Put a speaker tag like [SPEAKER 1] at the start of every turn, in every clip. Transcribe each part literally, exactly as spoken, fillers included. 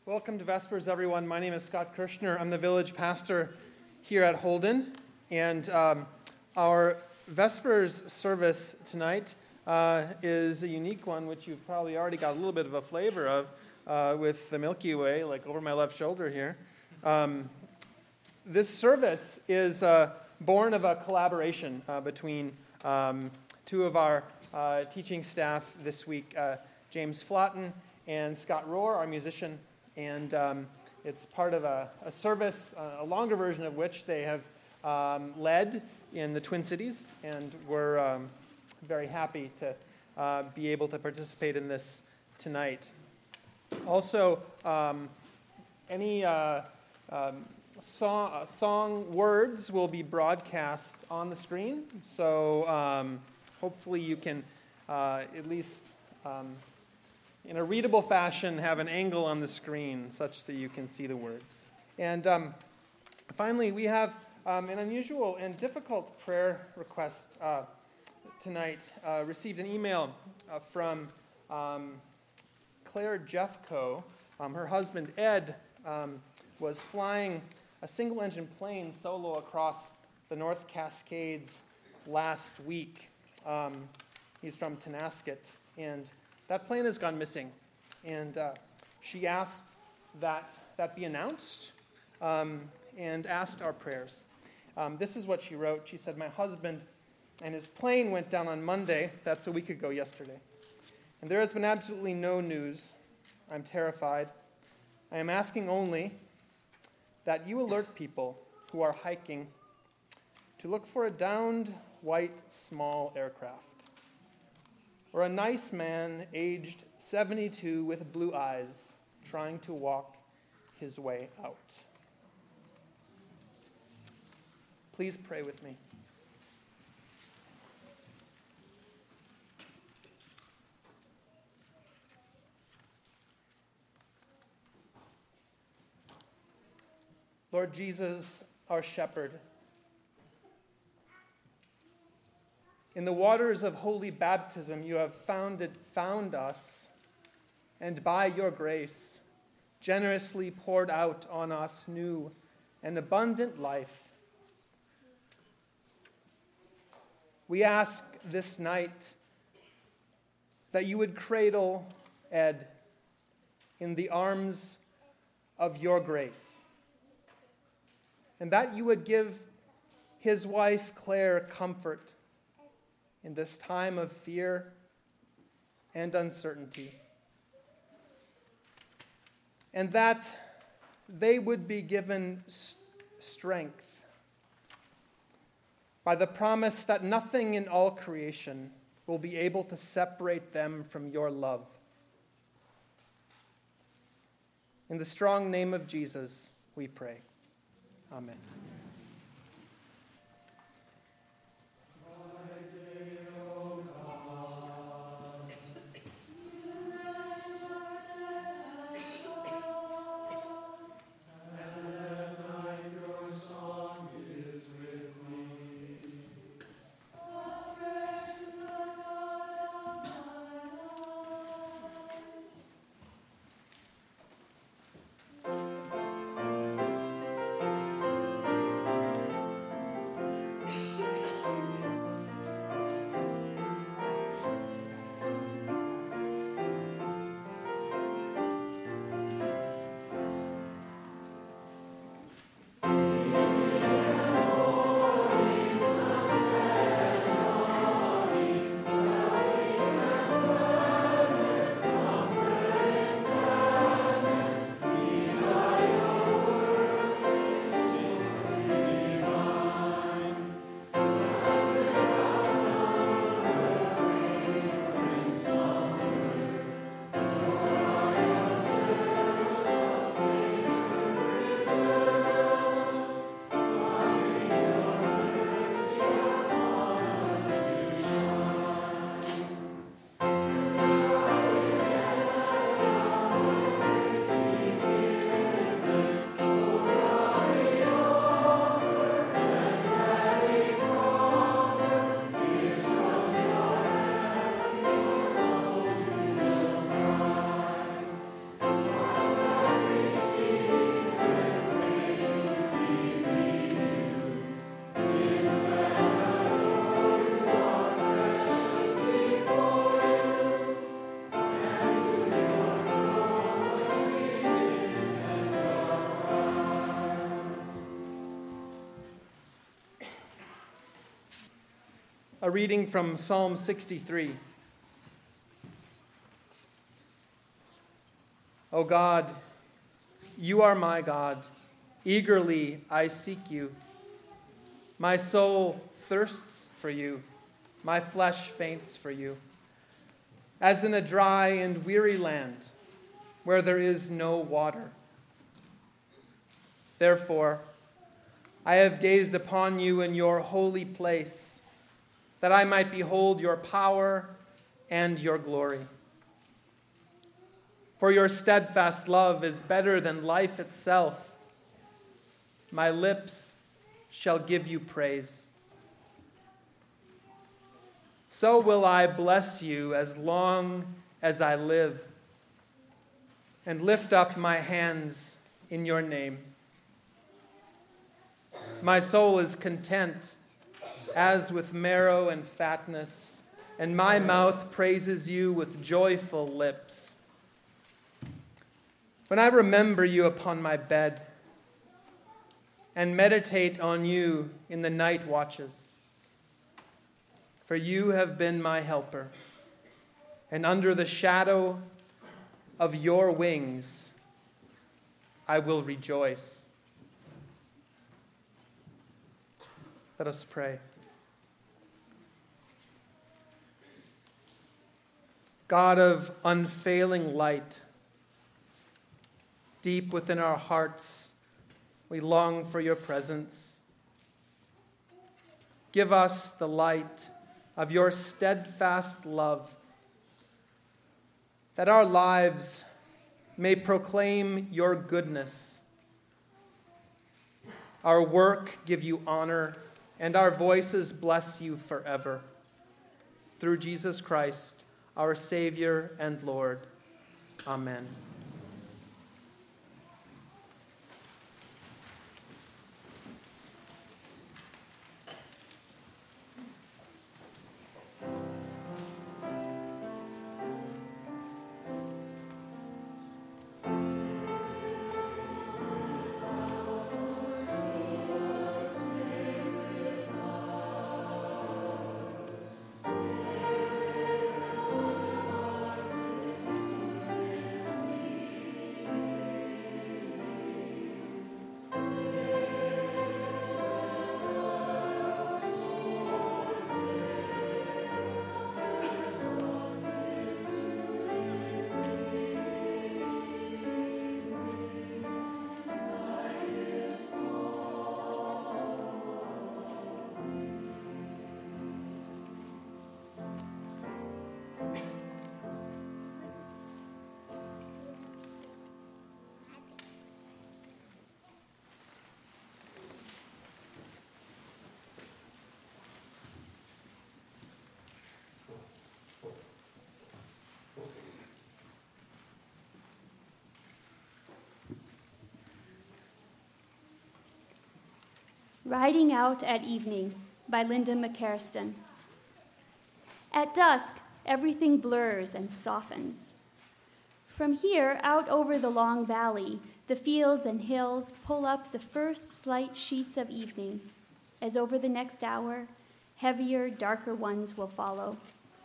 [SPEAKER 1] Welcome to Vespers, everyone. My name is Scott Kirshner. I'm the village pastor here at Holden, and um, our Vespers service tonight uh, is a unique one, which you've probably already got a little bit of a flavor of uh, with the Milky Way, like over my left shoulder here. Um, this service is uh, born of a collaboration uh, between um, two of our uh, teaching staff this week, uh, James Flotten and Scott Rohr, our musician. And um, it's part of a, a service, uh, a longer version of which they have um, led in the Twin Cities, and we're um, very happy to uh, be able to participate in this tonight. Also, um, any uh, um, song, uh, song words will be broadcast on the screen, so um, hopefully you can uh, at least Um, in a readable fashion, have an angle on the screen such that you can see the words. And um, finally, we have um, an unusual and difficult prayer request uh, tonight. Uh, received an email uh, from um, Claire Jeffco. Um, her husband, Ed, um, was flying a single-engine plane solo across the North Cascades last week. Um, he's from Tonasket, and that plane has gone missing, and uh, she asked that that be announced um, and asked our prayers. Um, this is what she wrote. She said, "My husband and his plane went down on Monday. That's a week ago yesterday. And there has been absolutely no news. I'm terrified. I am asking only that you alert people who are hiking to look for a downed white small aircraft, or a nice man aged seventy-two with blue eyes trying to walk his way out." Please pray with me. Lord Jesus, our shepherd, in the waters of holy baptism, you have founded, found us, and by your grace, generously poured out on us new and abundant life. We ask this night that you would cradle Ed in the arms of your grace, and that you would give his wife, Claire, comfort in this time of fear and uncertainty, and that they would be given st- strength by the promise that nothing in all creation will be able to separate them from your love. In the strong name of Jesus, we pray. Amen. a reading from Psalm sixty-three. O God, you are my God. Eagerly I seek you. My soul thirsts for you. My flesh faints for you. As in a dry and weary land where there is no water. Therefore, I have gazed upon you in your holy place, that I might behold your power and your glory. For your steadfast love is better than life itself. My lips shall give you praise. So will I bless you as long as I live, and lift up my hands in your name. My soul is content, as with marrow and fatness, and my mouth praises you with joyful lips. When I remember you upon my bed, and meditate on you in the night watches, for you have been my helper, and under the shadow of your wings I will rejoice. Let us pray. God of unfailing light, deep within our hearts, we long for your presence. Give us the light of your steadfast love, that our lives may proclaim your goodness, our work give you honor, and our voices bless you forever. Through Jesus Christ, our Savior and Lord. Amen.
[SPEAKER 2] Riding Out at Evening by Linda McCarriston. At dusk, everything blurs and softens. From here, out over the long valley, the fields and hills pull up the first slight sheets of evening, as over the next hour, heavier, darker ones will follow.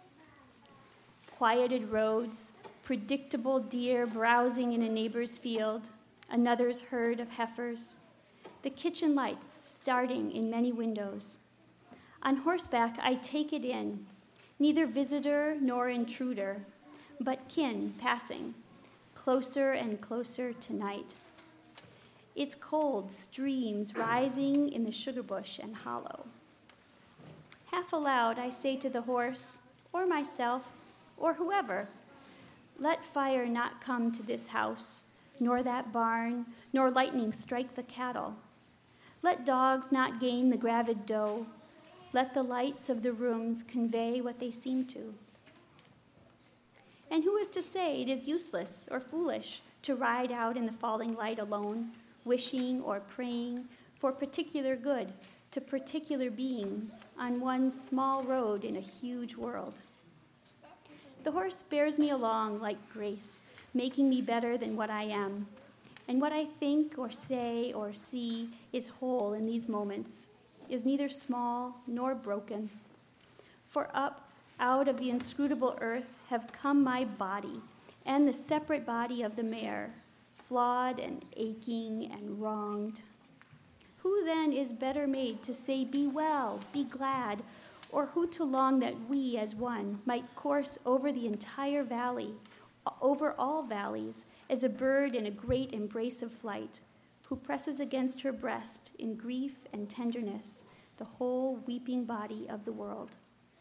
[SPEAKER 2] Quieted roads, predictable deer browsing in a neighbor's field, another's herd of heifers, the kitchen lights starting in many windows. On horseback, I take it in, neither visitor nor intruder, but kin passing, closer and closer to night. Its cold streams rising in the sugar bush and hollow. Half aloud, I say to the horse, or myself, or whoever, let fire not come to this house, nor that barn, nor lightning strike the cattle. Let dogs not gain the gravid doe. Let the lights of the rooms convey what they seem to. And who is to say it is useless or foolish to ride out in the falling light alone, wishing or praying for particular good to particular beings on one small road in a huge world? The horse bears me along like grace, making me better than what I am. And what I think or say or see is whole in these moments, is neither small nor broken. For up out of the inscrutable earth have come my body, and the separate body of the mare, flawed and aching and wronged. Who then is better made to say, be well, be glad, or who to long that we as one might course over the entire valley, over all valleys, as a bird in a great embrace of flight, who presses against her breast in grief and tenderness the whole weeping body of the world.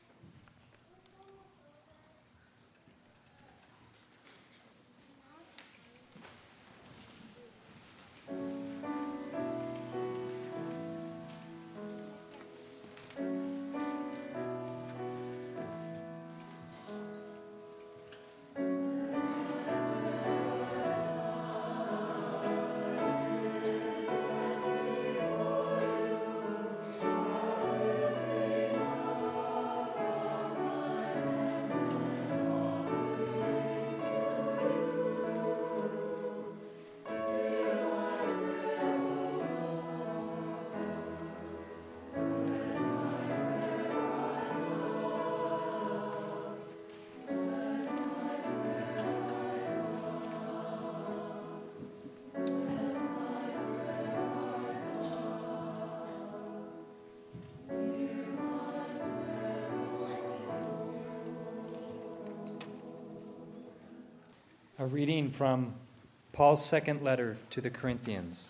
[SPEAKER 3] A reading from Paul's second letter to the Corinthians.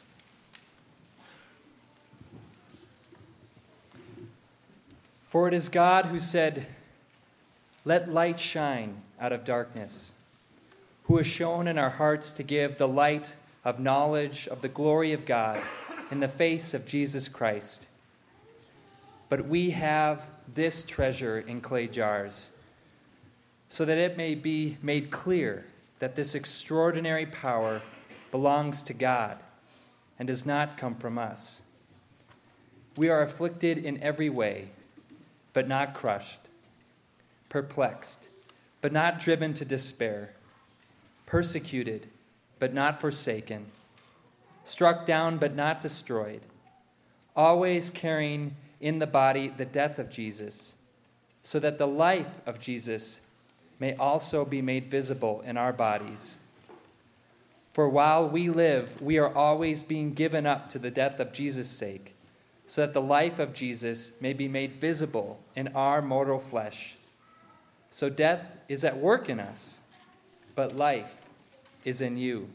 [SPEAKER 3] For it is God who said, "Let light shine out of darkness," who has shown in our hearts to give the light of knowledge of the glory of God in the face of Jesus Christ. But we have this treasure in clay jars, so that it may be made clear that this extraordinary power belongs to God and does not come from us. We are afflicted in every way, but not crushed, perplexed, but not driven to despair, persecuted, but not forsaken, struck down, but not destroyed, always carrying in the body the death of Jesus, so that the life of Jesus may also be made visible in our bodies. For while we live, we are always being given up to the death of Jesus' sake, so that the life of Jesus may be made visible in our mortal flesh. So death is at work in us, but life is in you.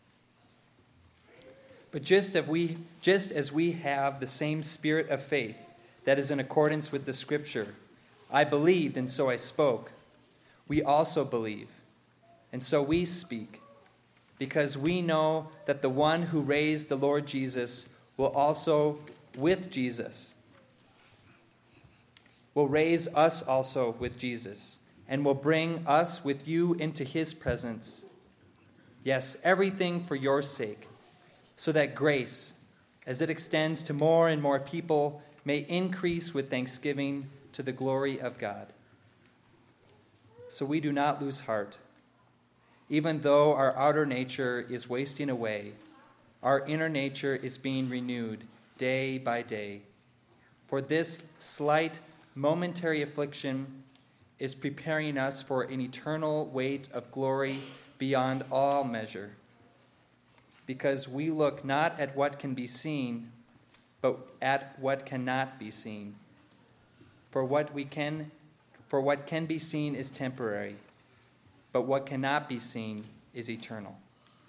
[SPEAKER 3] But just as we, just as we have the same spirit of faith that is in accordance with the Scripture, I believed and so I spoke, we also believe, and so we speak, because we know that the one who raised the Lord Jesus will also, with Jesus, will raise us also with Jesus, and will bring us with you into his presence. Yes, everything for your sake, so that grace, as it extends to more and more people, may increase with thanksgiving to the glory of God. So we do not lose heart. Even though our outer nature is wasting away, our inner nature is being renewed day by day. For this slight, momentary affliction is preparing us for an eternal weight of glory beyond all measure. Because we look not at what can be seen, but at what cannot be seen. For what we can For what can be seen is temporary, but what cannot be seen is eternal.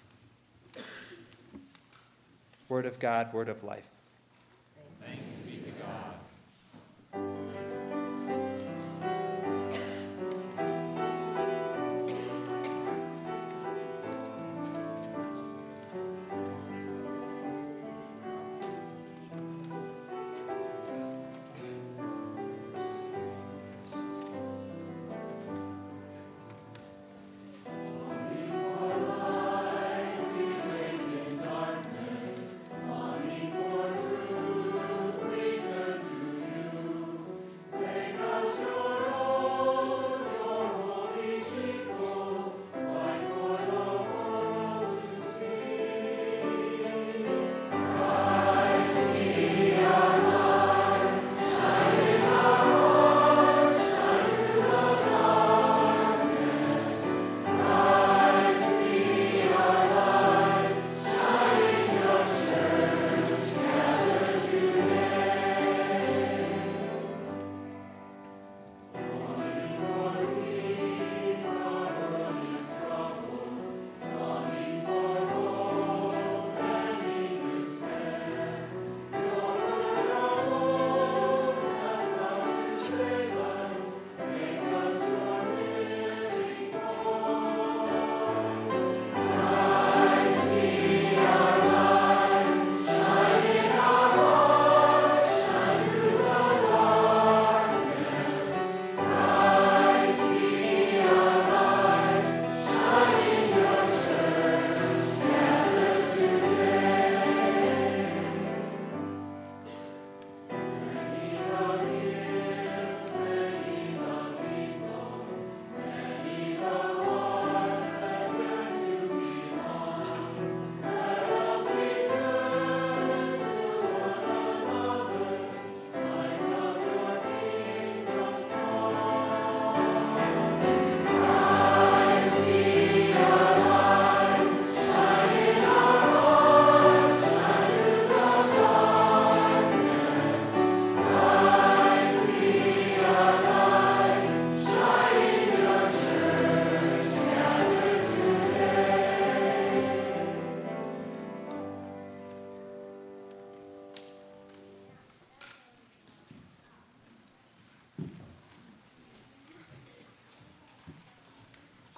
[SPEAKER 3] Word of God, word of life.
[SPEAKER 4] Thanks be to God.
[SPEAKER 5] For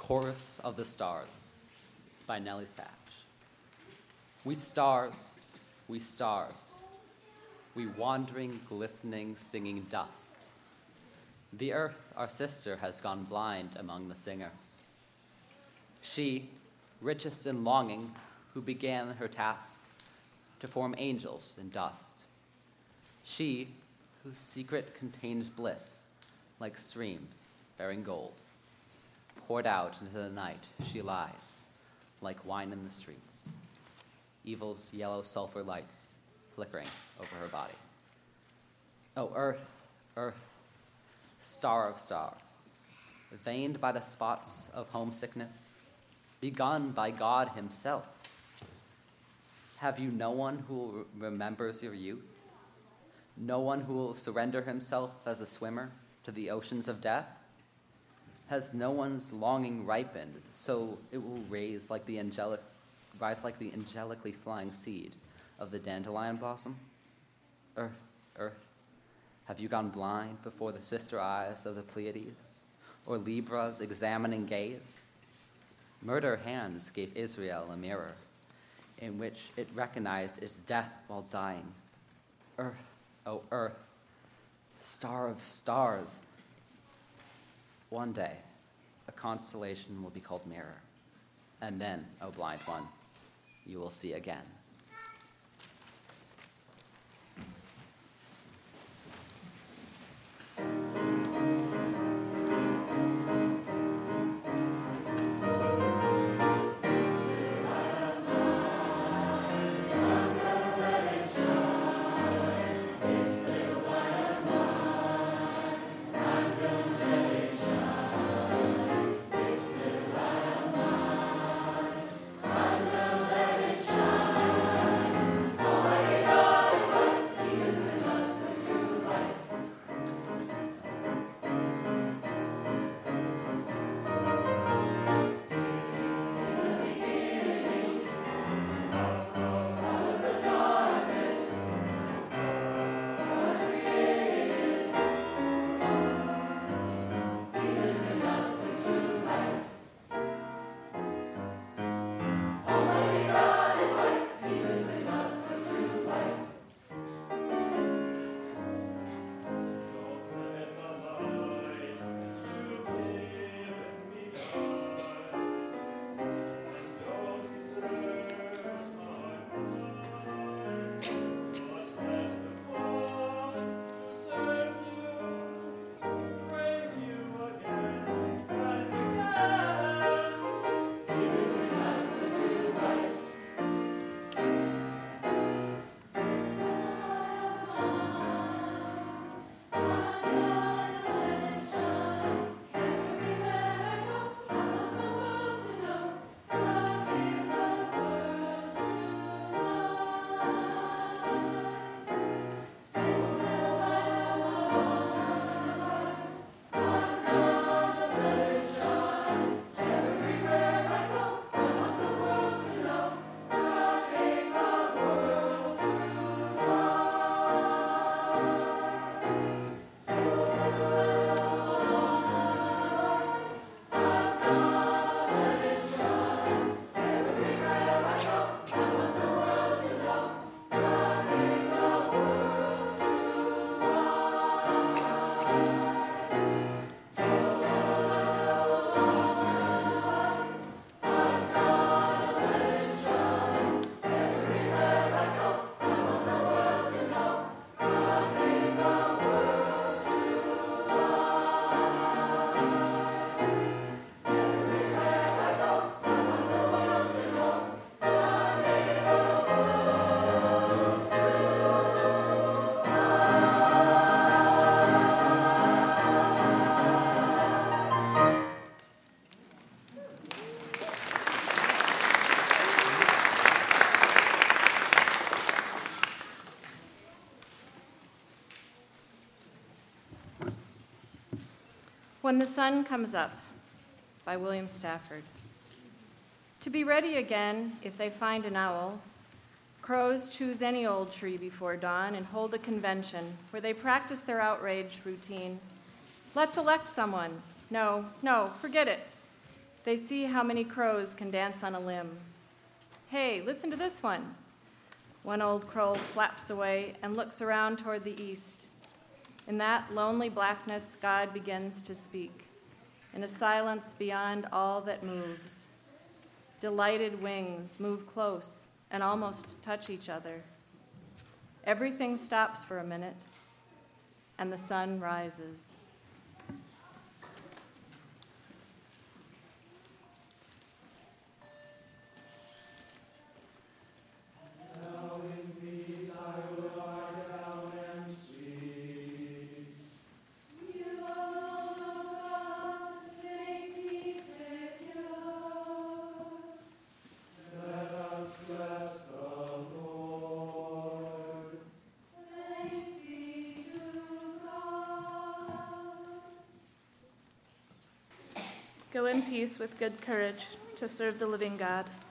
[SPEAKER 5] Chorus of the Stars by Nellie Satch. We stars, we stars, we wandering, glistening, singing dust. The earth, our sister, has gone blind among the singers. She, richest in longing, who began her task to form angels in dust. She, whose secret contains bliss, like streams bearing gold. Poured out into the night, she lies, like wine in the streets. Evil's yellow sulfur lights flickering over her body. Oh, earth, earth, star of stars, veined by the spots of homesickness, begun by God himself. Have you no one who remembers your youth? No one who will surrender himself as a swimmer to the oceans of death? Has no one's longing ripened so it will raise like the angelic, rise like the angelically flying seed of the dandelion blossom? Earth, earth, have you gone blind before the sister eyes of the Pleiades, or Libra's examining gaze? Murder hands gave Israel a mirror in which it recognized its death while dying. Earth, oh earth, star of stars. One day, a constellation will be called Mirror, and then, O blind one, you will see again.
[SPEAKER 6] When the Sun Comes Up by William Stafford. To be ready again if they find an owl, crows choose any old tree before dawn and hold a convention where they practice their outrage routine. Let's elect someone. No, no, forget it. They see how many crows can dance on a limb. Hey, listen to this one. One old crow flaps away and looks around toward the east. In that lonely blackness, God begins to speak, in a silence beyond all that moves. Delighted wings move close and almost touch each other. Everything stops for a minute, and the sun rises.
[SPEAKER 7] Go in peace with good courage to serve the living God.